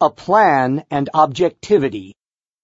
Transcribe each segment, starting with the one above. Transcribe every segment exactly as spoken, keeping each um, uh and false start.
A plan and objectivity.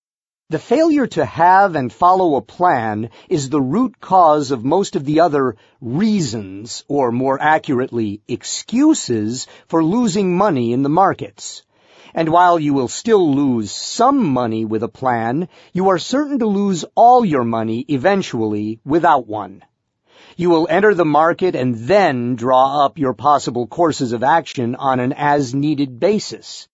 The failure to have and follow a plan is the root cause of most of the other reasons, or more accurately, excuses, for losing money in the markets. And while you will still lose some money with a plan, you are certain to lose all your money eventually without one. You will enter the market and then draw up your possible courses of action on an as-needed basis.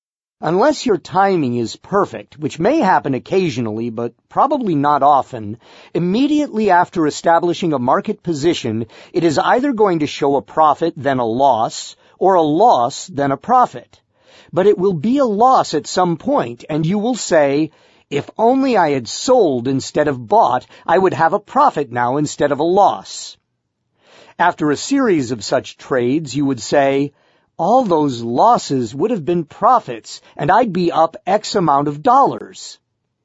Unless your timing is perfect, which may happen occasionally but probably not often, immediately after establishing a market position, it is either going to show a profit then a loss, or a loss then a profit. But it will be a loss at some point, and you will say, "If only I had sold instead of bought, I would have a profit now instead of a loss." After a series of such trades, you would say, "All those losses would have been profits, and I'd be up X amount of dollars."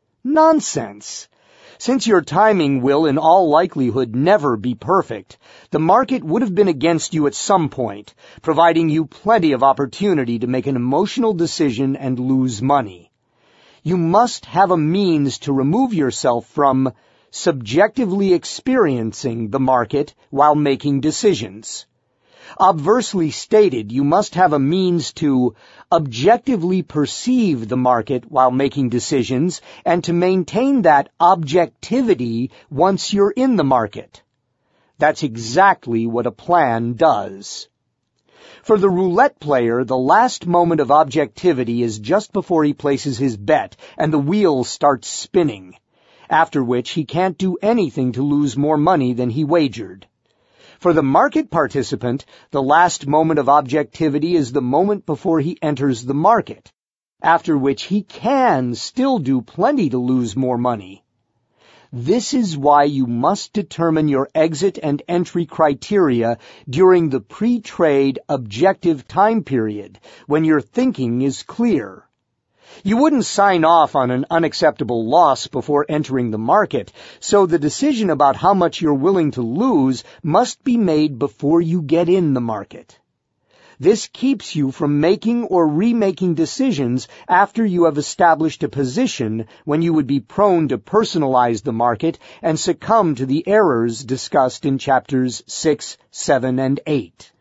Nonsense! Since your timing will in all likelihood never be perfect, the market would have been against you at some point, providing you plenty of opportunity to make an emotional decision and lose money. You must have a means to remove yourself from subjectively experiencing the market while making decisions. Obversely stated, you must have a means to objectively perceive the market while making decisions and to maintain that objectivity once you're in the market. That's exactly what a plan does. For the roulette player, the last moment of objectivity is just before he places his bet and the wheel starts spinning, after which he can't do anything to lose more money than he wagered. For the market participant, the last moment of objectivity is the moment before he enters the market, after which he can still do plenty to lose more money. This is why you must determine your exit and entry criteria during the pre-trade objective time period, when your thinking is clear. You wouldn't sign off on an unacceptable loss before entering the market, so the decision about how much you're willing to lose must be made before you get in the market. This keeps you from making or remaking decisions after you have established a position when you would be prone to personalize the market and succumb to the errors discussed in chapters six, seven, and eight.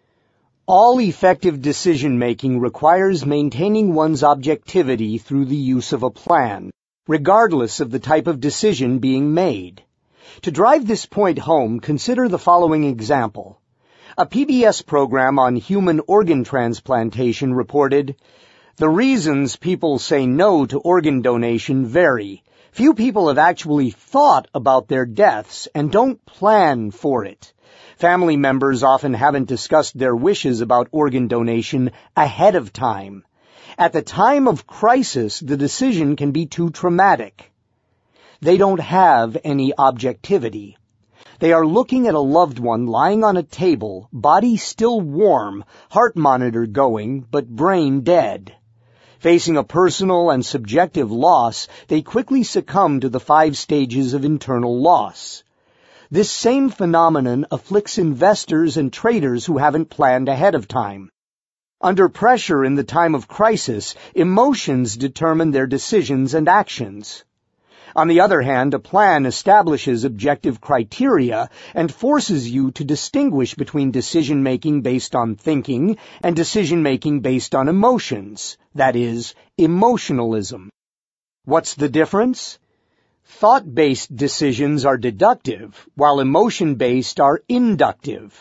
All effective decision-making requires maintaining one's objectivity through the use of a plan, regardless of the type of decision being made. To drive this point home, consider the following example. A P B S program on human organ transplantation reported, "The reasons people say no to organ donation vary. Few people have actually thought about their deaths and don't plan for it. Family members often haven't discussed their wishes about organ donation ahead of time. At the time of crisis, the decision can be too traumatic." They don't have any objectivity. They are looking at a loved one lying on a table, body still warm, heart monitor going, but brain dead. Facing a personal and subjective loss, they quickly succumb to the five stages of internal loss. This same phenomenon afflicts investors and traders who haven't planned ahead of time. Under pressure in the time of crisis, emotions determine their decisions and actions. On the other hand, a plan establishes objective criteria and forces you to distinguish between decision-making based on thinking and decision-making based on emotions, that is, emotionalism. What's the difference? Thought-based decisions are deductive, while emotion-based are inductive.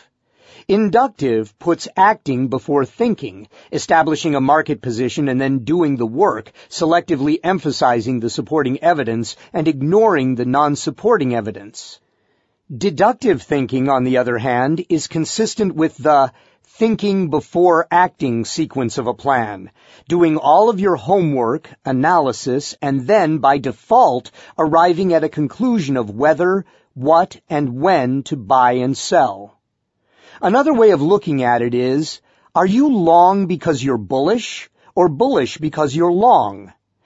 Inductive puts acting before thinking, establishing a market position and then doing the work, selectively emphasizing the supporting evidence and ignoring the non-supporting evidence. Deductive thinking, on the other hand, is consistent with the thinking before acting sequence of a plan, doing all of your homework, analysis, and then, by default, arriving at a conclusion of whether, what, and when to buy and sell. Another way of looking at it is, are you long because you're bullish, or bullish because you're long?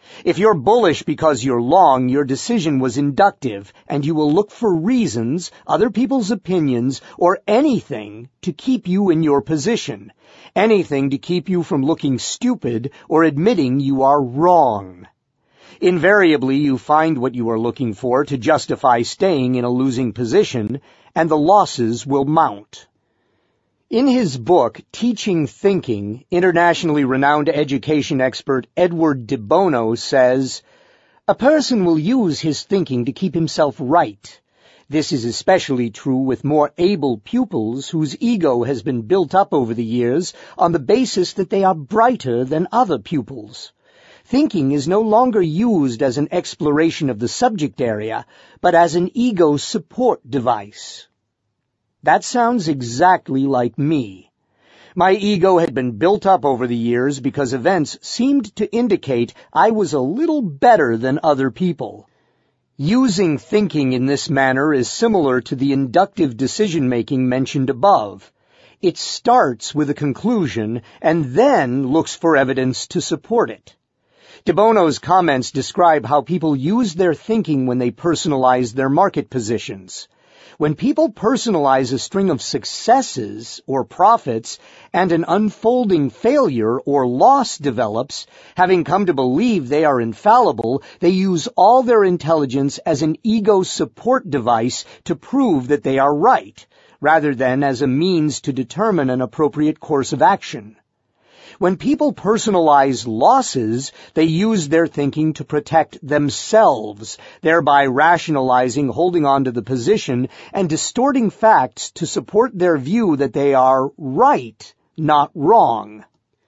If you're bullish because you're long, your decision was inductive, and you will look for reasons, other people's opinions, or anything to keep you in your position, anything to keep you from looking stupid or admitting you are wrong. Invariably, you find what you are looking for to justify staying in a losing position, and the losses will mount. In his book, Teaching Thinking, internationally renowned education expert Edward de Bono says, "A person will use his thinking to keep himself right. This is especially true with more able pupils whose ego has been built up over the years on the basis that they are brighter than other pupils. Thinking is no longer used as an exploration of the subject area, but as an ego support device." That sounds exactly like me. My ego had been built up over the years because events seemed to indicate I was a little better than other people. Using thinking in this manner is similar to the inductive decision-making mentioned above. It starts with a conclusion and then looks for evidence to support it. De Bono's comments describe how people use their thinking when they personalize their market positions. When people personalize a string of successes or profits and an unfolding failure or loss develops, having come to believe they are infallible, they use all their intelligence as an ego support device to prove that they are right, rather than as a means to determine an appropriate course of action. When people personalize losses, they use their thinking to protect themselves, thereby rationalizing holding on to the position and distorting facts to support their view that they are right, not wrong.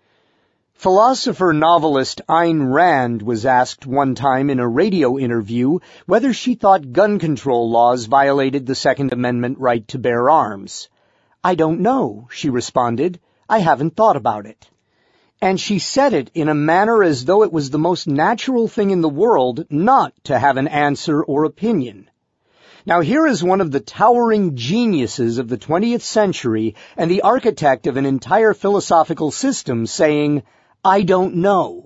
Philosopher-novelist Ayn Rand was asked one time in a radio interview whether she thought gun control laws violated the Second Amendment right to bear arms. "I don't know," she responded. "I haven't thought about it." And she said it in a manner as though it was the most natural thing in the world not to have an answer or opinion. Now here is one of the towering geniuses of the twentieth century and the architect of an entire philosophical system saying, "I don't know."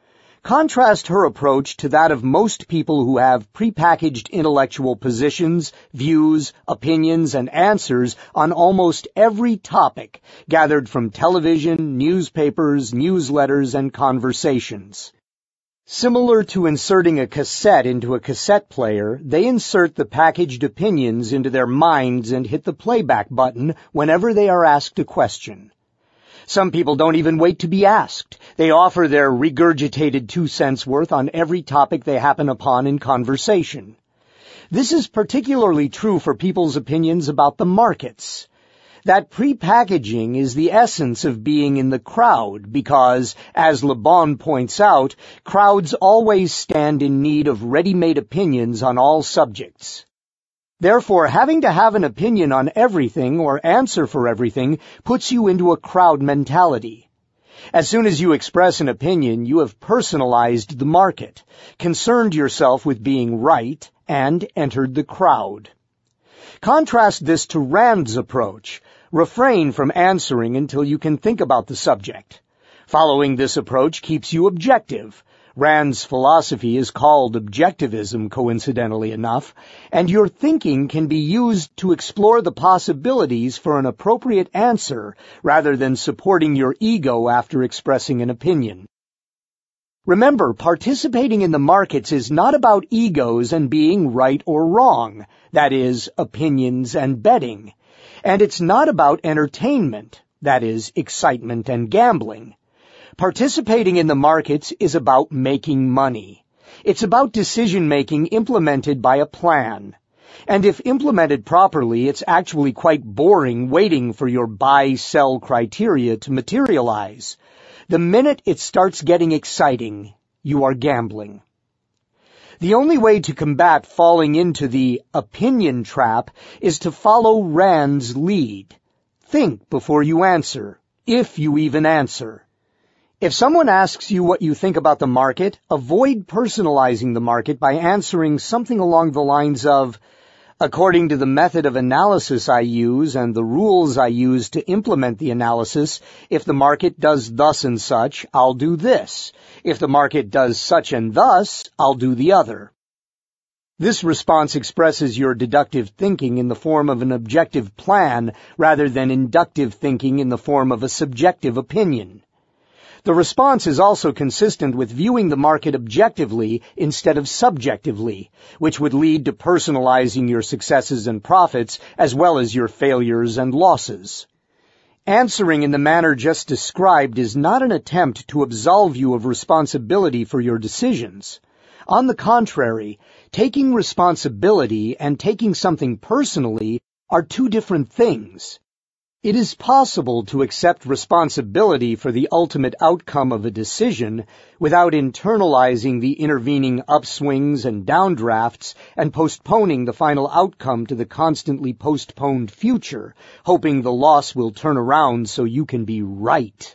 Contrast her approach to that of most people who have prepackaged intellectual positions, views, opinions, and answers on almost every topic, gathered from television, newspapers, newsletters, and conversations. Similar to inserting a cassette into a cassette player, they insert the packaged opinions into their minds and hit the playback button whenever they are asked a question. Some people don't even wait to be asked. They offer their regurgitated two cents worth on every topic they happen upon in conversation. This is particularly true for people's opinions about the markets. That prepackaging is the essence of being in the crowd because, as Le Bon points out, crowds always stand in need of ready-made opinions on all subjects. Therefore, having to have an opinion on everything or answer for everything puts you into a crowd mentality. As soon as you express an opinion, you have personalized the market, concerned yourself with being right, and entered the crowd. Contrast this to Rand's approach. Refrain from answering until you can think about the subject. Following this approach keeps you objective. Rand's philosophy is called objectivism, coincidentally enough, and your thinking can be used to explore the possibilities for an appropriate answer rather than supporting your ego after expressing an opinion. Remember, participating in the markets is not about egos and being right or wrong, that is, opinions and betting. And it's not about entertainment, that is, excitement and gambling. Participating in the markets is about making money. It's about decision-making implemented by a plan. And if implemented properly, it's actually quite boring waiting for your buy-sell criteria to materialize. The minute it starts getting exciting, you are gambling. The only way to combat falling into the opinion trap is to follow Rand's lead. Think before you answer, if you even answer. If someone asks you what you think about the market, avoid personalizing the market by answering something along the lines of, According to the method of analysis I use and the rules I use to implement the analysis, if the market does thus and such, I'll do this. If the market does such and thus, I'll do the other. This response expresses your deductive thinking in the form of an objective plan rather than inductive thinking in the form of a subjective opinion. The response is also consistent with viewing the market objectively instead of subjectively, which would lead to personalizing your successes and profits as well as your failures and losses. Answering in the manner just described is not an attempt to absolve you of responsibility for your decisions. On the contrary, taking responsibility and taking something personally are two different things. It is possible to accept responsibility for the ultimate outcome of a decision without internalizing the intervening upswings and downdrafts and postponing the final outcome to the constantly postponed future, hoping the loss will turn around so you can be right.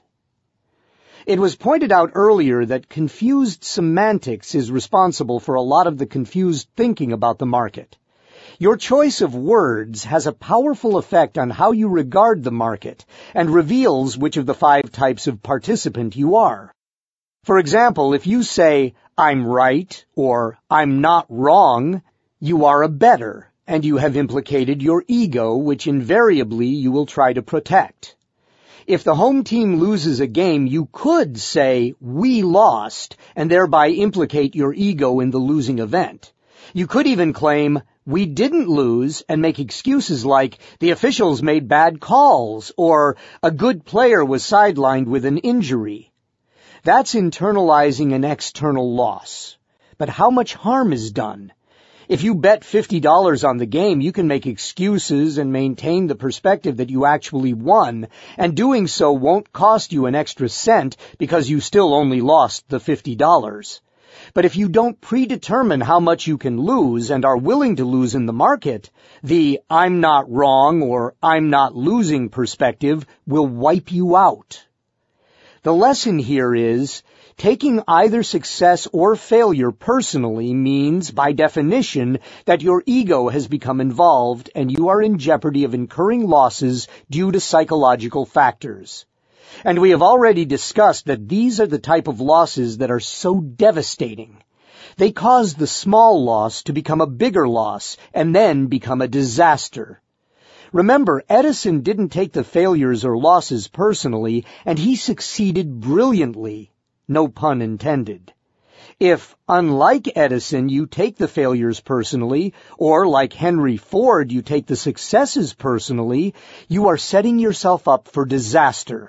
It was pointed out earlier that confused semantics is responsible for a lot of the confused thinking about the market. Your choice of words has a powerful effect on how you regard the market and reveals which of the five types of participant you are. For example, if you say, "I'm right," or "I'm not wrong," you are a bettor, and you have implicated your ego, which invariably you will try to protect. If the home team loses a game, you could say, "We lost," and thereby implicate your ego in the losing event. You could even claim, "We didn't lose," and make excuses like, "The officials made bad calls," or "A good player was sidelined with an injury." That's internalizing an external loss. But how much harm is done? If you bet fifty dollars on the game, you can make excuses and maintain the perspective that you actually won, and doing so won't cost you an extra cent because you still only lost the fifty dollars. But if you don't predetermine how much you can lose and are willing to lose in the market, the "I'm not wrong" or "I'm not losing" perspective will wipe you out. The lesson here is, taking either success or failure personally means, by definition, that your ego has become involved and you are in jeopardy of incurring losses due to psychological factors. And we have already discussed that these are the type of losses that are so devastating. They cause the small loss to become a bigger loss and then become a disaster. Remember, Edison didn't take the failures or losses personally, and he succeeded brilliantly. No pun intended. If, unlike Edison, you take the failures personally, or like Henry Ford, you take the successes personally, you are setting yourself up for disaster.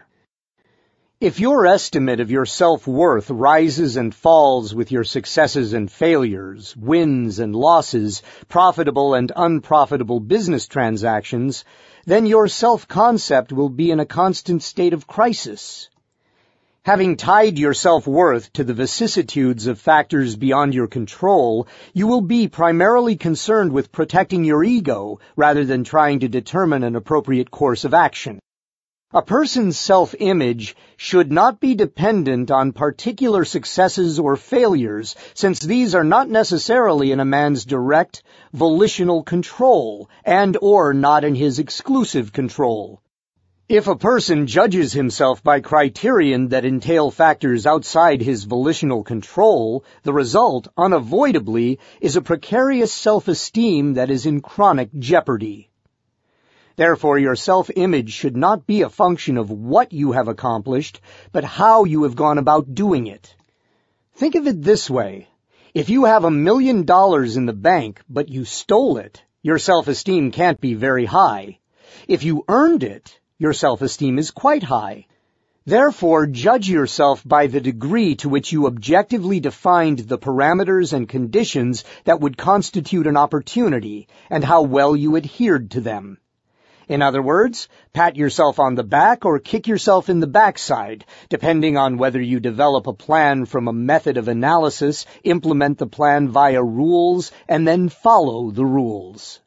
If your estimate of your self-worth rises and falls with your successes and failures, wins and losses, profitable and unprofitable business transactions, then your self-concept will be in a constant state of crisis. Having tied your self-worth to the vicissitudes of factors beyond your control, you will be primarily concerned with protecting your ego rather than trying to determine an appropriate course of action. A person's self-image should not be dependent on particular successes or failures, since these are not necessarily in a man's direct, volitional control, and or not in his exclusive control. If a person judges himself by criterion that entail factors outside his volitional control, the result, unavoidably, is a precarious self-esteem that is in chronic jeopardy. Therefore, your self-image should not be a function of what you have accomplished, but how you have gone about doing it. Think of it this way. If you have a million dollars in the bank, but you stole it, your self-esteem can't be very high. If you earned it, your self-esteem is quite high. Therefore, judge yourself by the degree to which you objectively defined the parameters and conditions that would constitute an opportunity, and how well you adhered to them. In other words, pat yourself on the back or kick yourself in the backside, depending on whether you develop a plan from a method of analysis, implement the plan via rules, and then follow the rules.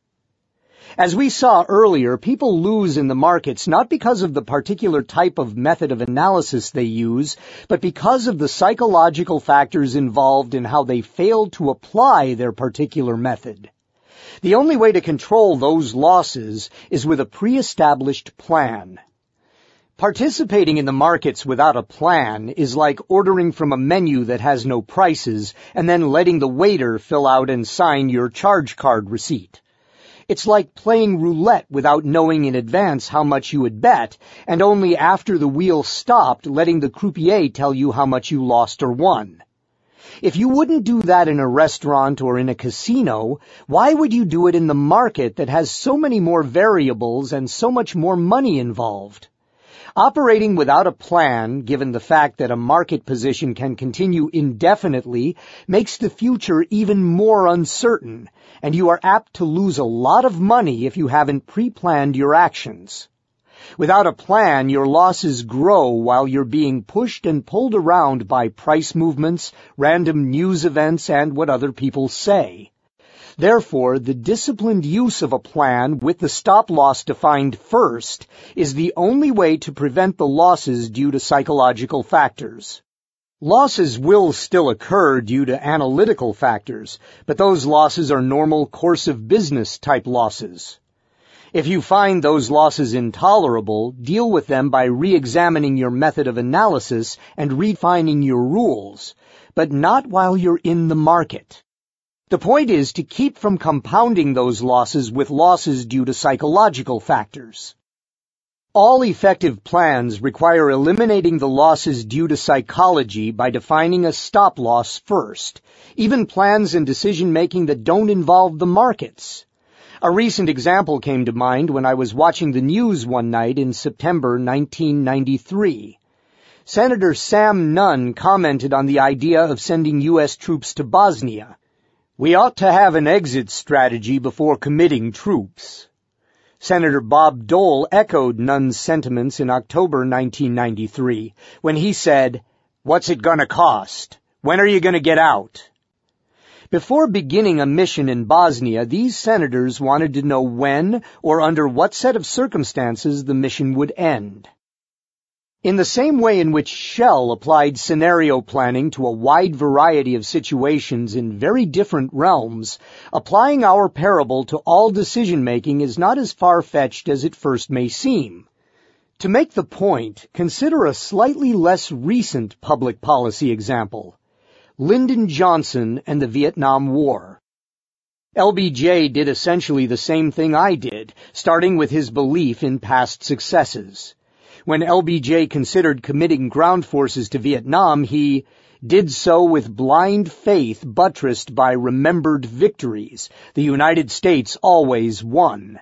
As we saw earlier, people lose in the markets not because of the particular type of method of analysis they use, but because of the psychological factors involved in how they fail to apply their particular method. The only way to control those losses is with a pre-established plan. Participating in the markets without a plan is like ordering from a menu that has no prices and then letting the waiter fill out and sign your charge card receipt. It's like playing roulette without knowing in advance how much you would bet, and only after the wheel stopped letting the croupier tell you how much you lost or won. If you wouldn't do that in a restaurant or in a casino, why would you do it in the market that has so many more variables and so much more money involved? Operating without a plan, given the fact that a market position can continue indefinitely, makes the future even more uncertain, and you are apt to lose a lot of money if you haven't pre-planned your actions. Without a plan, your losses grow while you're being pushed and pulled around by price movements, random news events, and what other people say. Therefore, the disciplined use of a plan with the stop-loss defined first is the only way to prevent the losses due to psychological factors. Losses will still occur due to analytical factors, but those losses are normal course of business type losses. If you find those losses intolerable, deal with them by re-examining your method of analysis and refining your rules, but not while you're in the market. The point is to keep from compounding those losses with losses due to psychological factors. All effective plans require eliminating the losses due to psychology by defining a stop-loss first, even plans and decision-making that don't involve the markets. A recent example came to mind when I was watching the news one night in September nineteen ninety-three. Senator Sam Nunn commented on the idea of sending U S troops to Bosnia. "We ought to have an exit strategy before committing troops." Senator Bob Dole echoed Nunn's sentiments in October nineteen ninety-three when he said, "What's it gonna cost? When are you gonna get out?" Before beginning a mission in Bosnia, these senators wanted to know when or under what set of circumstances the mission would end. In the same way in which Shell applied scenario planning to a wide variety of situations in very different realms, applying our parable to all decision-making is not as far-fetched as it first may seem. To make the point, consider a slightly less recent public policy example: Lyndon Johnson and the Vietnam War. L B J did essentially the same thing I did, starting with his belief in past successes. When L B J considered committing ground forces to Vietnam, he did so with blind faith buttressed by remembered victories. The United States always won.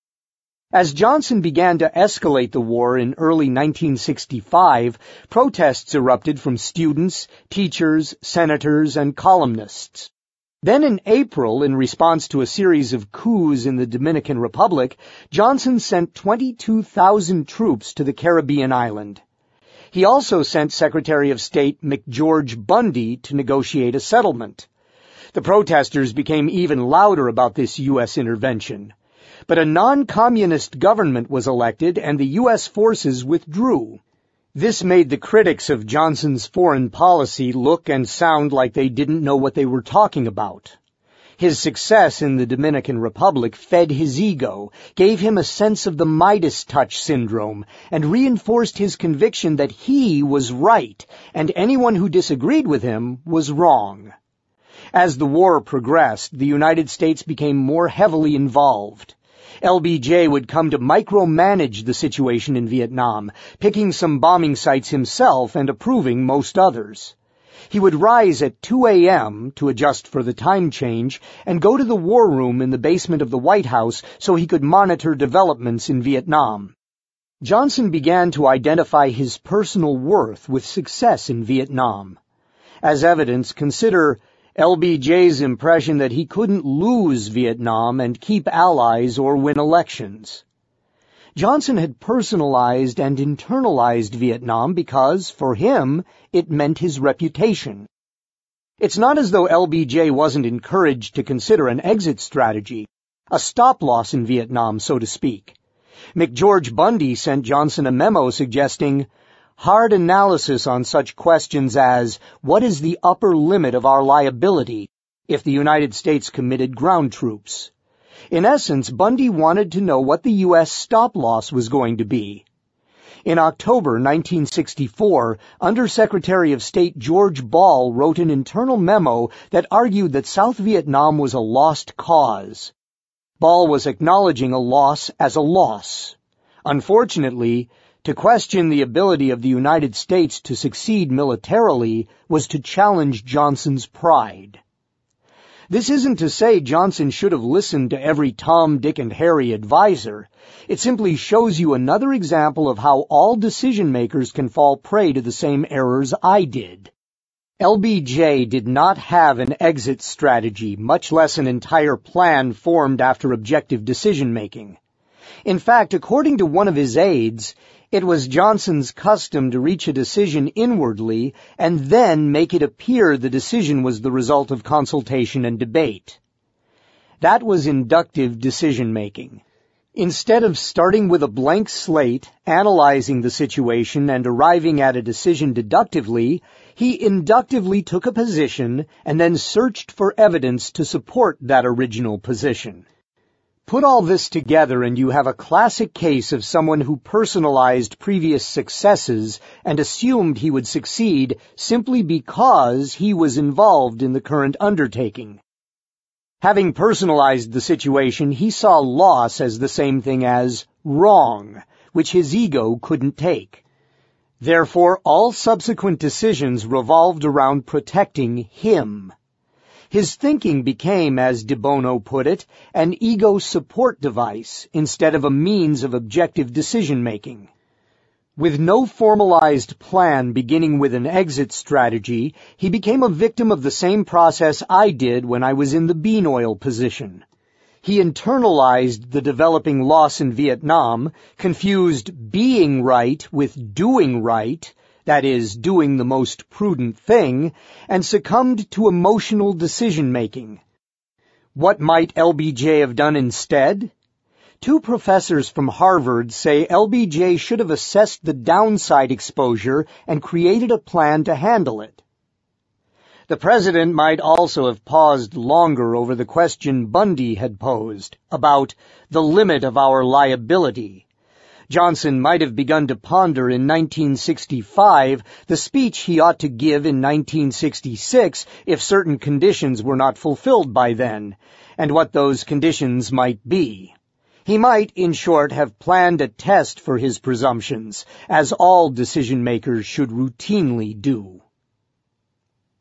As Johnson began to escalate the war in early nineteen sixty-five, protests erupted from students, teachers, senators, and columnists. Then in April, in response to a series of coups in the Dominican Republic, Johnson sent twenty-two thousand troops to the Caribbean island. He also sent Secretary of State McGeorge Bundy to negotiate a settlement. The protesters became even louder about this U S intervention. But a non-communist government was elected and the U S forces withdrew. This made the critics of Johnson's foreign policy look and sound like they didn't know what they were talking about. His success in the Dominican Republic fed his ego, gave him a sense of the Midas touch syndrome, and reinforced his conviction that he was right and anyone who disagreed with him was wrong. As the war progressed, the United States became more heavily involved. L B J would come to micromanage the situation in Vietnam, picking some bombing sites himself and approving most others. He would rise at two a.m. to adjust for the time change and go to the war room in the basement of the White House so he could monitor developments in Vietnam. Johnson began to identify his personal worth with success in Vietnam. As evidence, consider L B J's impression that he couldn't lose Vietnam and keep allies or win elections. Johnson had personalized and internalized Vietnam because, for him, it meant his reputation. It's not as though L B J wasn't encouraged to consider an exit strategy, a stop-loss in Vietnam, so to speak. McGeorge Bundy sent Johnson a memo suggesting hard analysis on such questions as, what is the upper limit of our liability if the United States committed ground troops? In essence, Bundy wanted to know what the U S stop-loss was going to be. In October nineteen sixty-four, Undersecretary of State George Ball wrote an internal memo that argued that South Vietnam was a lost cause. Ball was acknowledging a loss as a loss. Unfortunately, to question the ability of the United States to succeed militarily was to challenge Johnson's pride. This isn't to say Johnson should have listened to every Tom, Dick, and Harry advisor. It simply shows you another example of how all decision-makers can fall prey to the same errors I did. L B J did not have an exit strategy, much less an entire plan formed after objective decision-making. In fact, according to one of his aides, it was Johnson's custom to reach a decision inwardly and then make it appear the decision was the result of consultation and debate. That was inductive decision-making. Instead of starting with a blank slate, analyzing the situation, and arriving at a decision deductively, he inductively took a position and then searched for evidence to support that original position. Put all this together and you have a classic case of someone who personalized previous successes and assumed he would succeed simply because he was involved in the current undertaking. Having personalized the situation, he saw loss as the same thing as wrong, which his ego couldn't take. Therefore, all subsequent decisions revolved around protecting him. His thinking became, as De Bono put it, an ego support device instead of a means of objective decision-making. With no formalized plan beginning with an exit strategy, he became a victim of the same process I did when I was in the bean oil position. He internalized the developing loss in Vietnam, confused being right with doing right, that is, doing the most prudent thing, and succumbed to emotional decision-making. What might L B J have done instead? Two professors from Harvard say L B J should have assessed the downside exposure and created a plan to handle it. The president might also have paused longer over the question Bundy had posed about the limit of our liability. Johnson might have begun to ponder in nineteen sixty-five the speech he ought to give in nineteen sixty-six if certain conditions were not fulfilled by then, and what those conditions might be. He might, in short, have planned a test for his presumptions, as all decision-makers should routinely do.